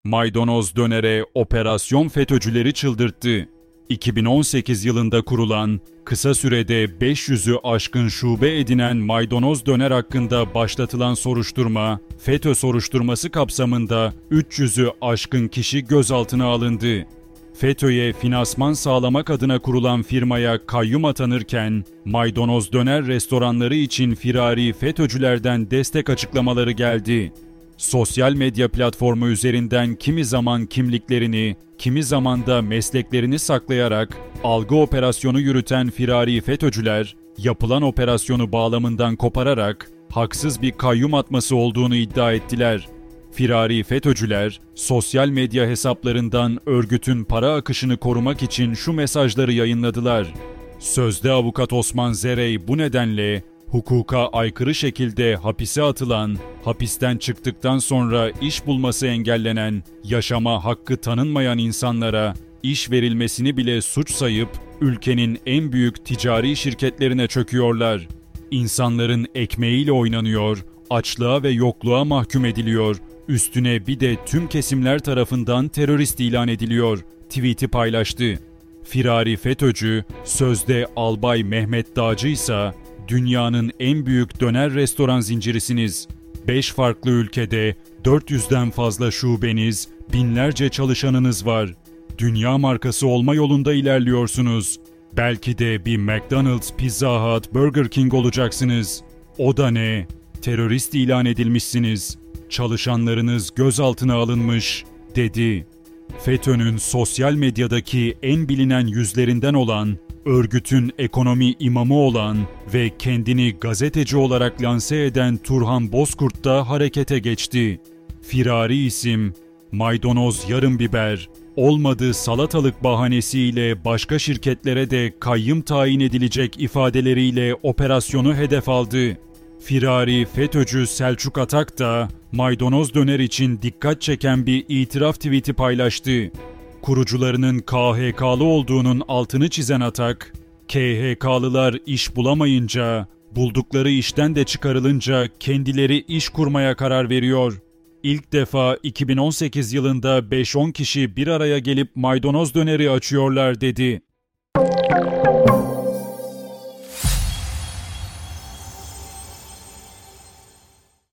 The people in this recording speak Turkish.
Maydanoz dönere operasyon FETÖ'cüleri çıldırttı. 2018 yılında kurulan, kısa sürede 500'ü aşkın şube edinen Maydanoz döner hakkında başlatılan soruşturma, FETÖ soruşturması kapsamında 300'ü aşkın kişi gözaltına alındı. FETÖ'ye finansman sağlamak adına kurulan firmaya kayyum atanırken, Maydanoz döner restoranları için firari FETÖ'cülerden destek açıklamaları geldi. Sosyal medya platformu üzerinden kimi zaman kimliklerini, kimi zaman da mesleklerini saklayarak algı operasyonu yürüten firari FETÖ'cüler, yapılan operasyonu bağlamından kopararak haksız bir kayyum atması olduğunu iddia ettiler. Firari FETÖ'cüler, sosyal medya hesaplarından örgütün para akışını korumak için şu mesajları yayınladılar. Sözde avukat Osman Zerey bu nedenle hukuka aykırı şekilde hapise atılan, hapisten çıktıktan sonra iş bulması engellenen, yaşama hakkı tanınmayan insanlara iş verilmesini bile suç sayıp ülkenin en büyük ticari şirketlerine çöküyorlar. İnsanların ekmeğiyle oynanıyor, açlığa ve yokluğa mahkum ediliyor, üstüne bir de tüm kesimler tarafından terörist ilan ediliyor, tweet'i paylaştı. Firari FETÖ'cü, sözde Albay Mehmet Dağcı ise dünyanın en büyük döner restoran zincirisiniz. 5 farklı ülkede 400'den fazla şubeniz, binlerce çalışanınız var. Dünya markası olma yolunda ilerliyorsunuz. Belki de bir McDonald's, Pizza Hut, Burger King olacaksınız. O da ne? Terörist ilan edilmişsiniz. Çalışanlarınız gözaltına alınmış, dedi. FETÖ'nün sosyal medyadaki en bilinen yüzlerinden olan, örgütün ekonomi imamı olan ve kendini gazeteci olarak lanse eden Turhan Bozkurt da harekete geçti. Firari isim, maydanoz yarım biber, olmadığı salatalık bahanesiyle başka şirketlere de kayyım tayin edilecek ifadeleriyle operasyonu hedef aldı. Firari FETÖ'cü Selçuk Atak da maydanoz döner için dikkat çeken bir itiraf tweet'i paylaştı. Kurucularının KHK'lı olduğunun altını çizen Atak, KHK'lılar iş bulamayınca, buldukları işten de çıkarılınca kendileri iş kurmaya karar veriyor. İlk defa 2018 yılında 5-10 kişi bir araya gelip maydanoz döneri açıyorlar, dedi.